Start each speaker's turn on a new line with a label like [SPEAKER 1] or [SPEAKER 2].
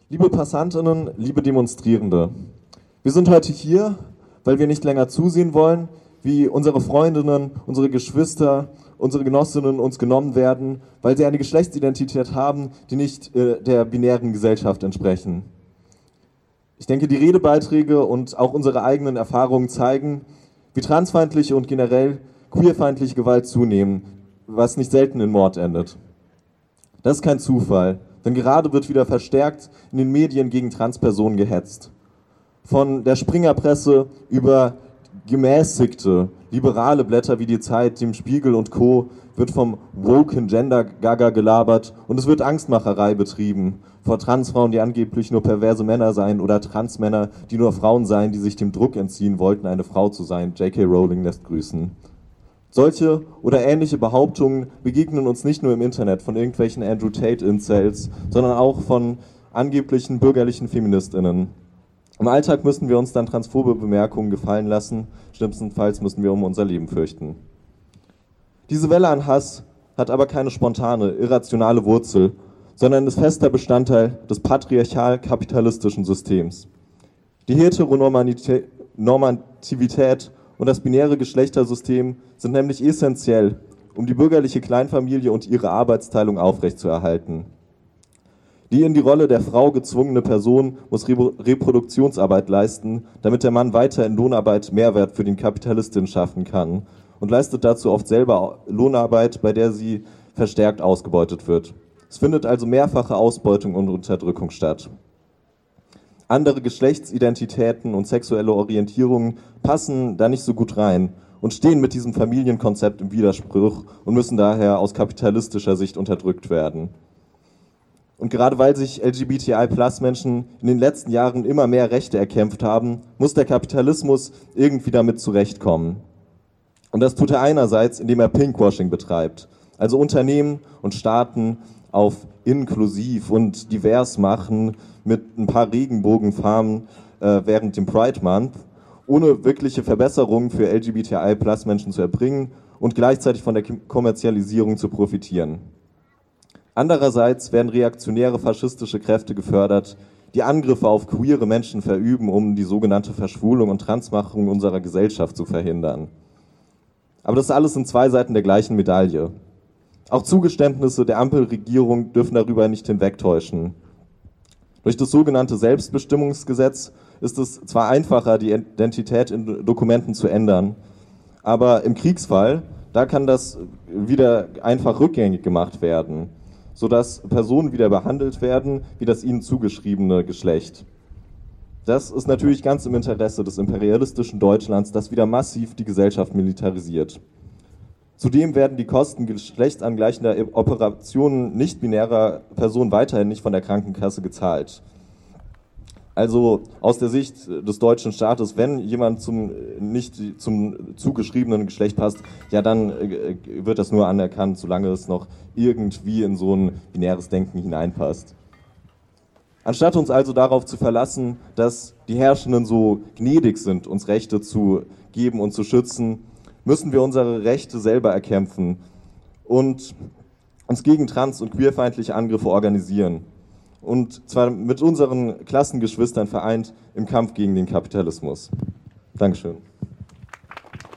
[SPEAKER 1] Liebe Passantinnen, liebe Demonstrierende, wir sind heute hier, weil wir nicht länger zusehen wollen, wie unsere Freundinnen, unsere Geschwister, unsere Genossinnen uns genommen werden, weil sie eine Geschlechtsidentität haben, die nicht der binären Gesellschaft entsprechen. Ich denke, die Redebeiträge und auch unsere eigenen Erfahrungen zeigen, wie transfeindliche und generell queerfeindliche Gewalt zunehmen, was nicht selten in Mord endet. Das ist kein Zufall, denn gerade wird wieder verstärkt in den Medien gegen Transpersonen gehetzt. Von der Springerpresse über gemäßigte, liberale Blätter wie die Zeit, dem Spiegel und Co. wird vom woken Gender-Gaga gelabert und es wird Angstmacherei betrieben vor Transfrauen, die angeblich nur perverse Männer seien oder Transmänner, die nur Frauen seien, die sich dem Druck entziehen wollten, eine Frau zu sein. J.K. Rowling lässt grüßen. Solche oder ähnliche Behauptungen begegnen uns nicht nur im Internet von irgendwelchen Andrew Tate-Incels, sondern auch von angeblichen bürgerlichen FeministInnen. Im Alltag müssen wir uns dann transphobe Bemerkungen gefallen lassen, schlimmstenfalls müssen wir um unser Leben fürchten. Diese Welle an Hass hat aber keine spontane, irrationale Wurzel, sondern ist fester Bestandteil des patriarchal-kapitalistischen Systems. Die Heteronormativität und das binäre Geschlechtersystem sind nämlich essentiell, um die bürgerliche Kleinfamilie und ihre Arbeitsteilung aufrechtzuerhalten. Die in die Rolle der Frau gezwungene Person muss Reproduktionsarbeit leisten, damit der Mann weiter in Lohnarbeit Mehrwert für den Kapitalistin schaffen kann und leistet dazu oft selber Lohnarbeit, bei der sie verstärkt ausgebeutet wird. Es findet also mehrfache Ausbeutung und Unterdrückung statt. Andere Geschlechtsidentitäten und sexuelle Orientierungen passen da nicht so gut rein und stehen mit diesem Familienkonzept im Widerspruch und müssen daher aus kapitalistischer Sicht unterdrückt werden. Und gerade weil sich LGBTI-Plus-Menschen in den letzten Jahren immer mehr Rechte erkämpft haben, muss der Kapitalismus irgendwie damit zurechtkommen. Und das tut er einerseits, indem er Pinkwashing betreibt, also Unternehmen und Staaten auf inklusiv und divers machen mit ein paar Regenbogenfarben während dem Pride Month, ohne wirkliche Verbesserungen für LGBTI-Plus-Menschen zu erbringen und gleichzeitig von der Kommerzialisierung zu profitieren. Andererseits werden reaktionäre faschistische Kräfte gefördert, die Angriffe auf queere Menschen verüben, um die sogenannte Verschwulung und Transmachung unserer Gesellschaft zu verhindern. Aber das alles sind zwei Seiten der gleichen Medaille. Auch Zugeständnisse der Ampelregierung dürfen darüber nicht hinwegtäuschen. Durch das sogenannte Selbstbestimmungsgesetz ist es zwar einfacher, die Identität in Dokumenten zu ändern, aber im Kriegsfall, da kann das wieder einfach rückgängig gemacht werden, sodass Personen wieder behandelt werden wie das ihnen zugeschriebene Geschlecht. Das ist natürlich ganz im Interesse des imperialistischen Deutschlands, das wieder massiv die Gesellschaft militarisiert. Zudem werden die Kosten geschlechtsangleichender Operationen nicht-binärer Personen weiterhin nicht von der Krankenkasse gezahlt. Also aus der Sicht des deutschen Staates, wenn jemand nicht zum zugeschriebenen Geschlecht passt, ja dann wird das nur anerkannt, solange es noch irgendwie in so ein binäres Denken hineinpasst. Anstatt uns also darauf zu verlassen, dass die Herrschenden so gnädig sind, uns Rechte zu geben und zu schützen, müssen wir unsere Rechte selber erkämpfen und uns gegen trans- und queerfeindliche Angriffe organisieren. Und zwar mit unseren Klassengeschwistern vereint im Kampf gegen den Kapitalismus. Dankeschön.